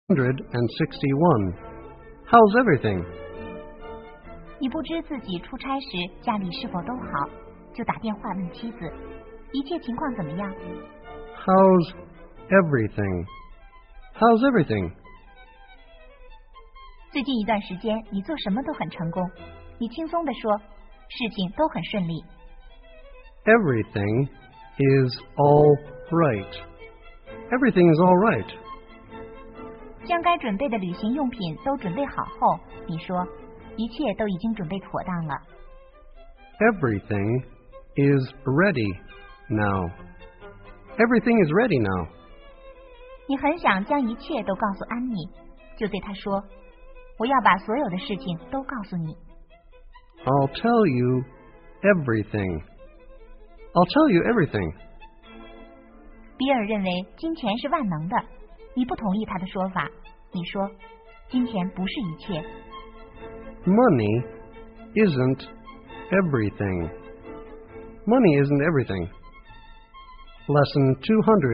261. How's everything? 你不知自己出差时家里是否都好，就打电话问妻子，一切情况怎么样？ How's everything? How's everything? 最近一段时间你做什么都很成功，你轻松地说，事情都很顺利。 Everything is all right. Everything is all right. 将该准备的旅行用品都准备好后，你说，一切都已经准备妥当了。 Everything is ready now. Everything is ready now. 你很想将一切都告诉安妮，就对她说，我要把所有的事情都告诉你。 I'll tell you everything. I'll tell you everything. 比尔认为金钱是万能的，你不同意他的说法，你说，金钱不是一切。 Money isn't everything. Money isn't everything. Lesson 200.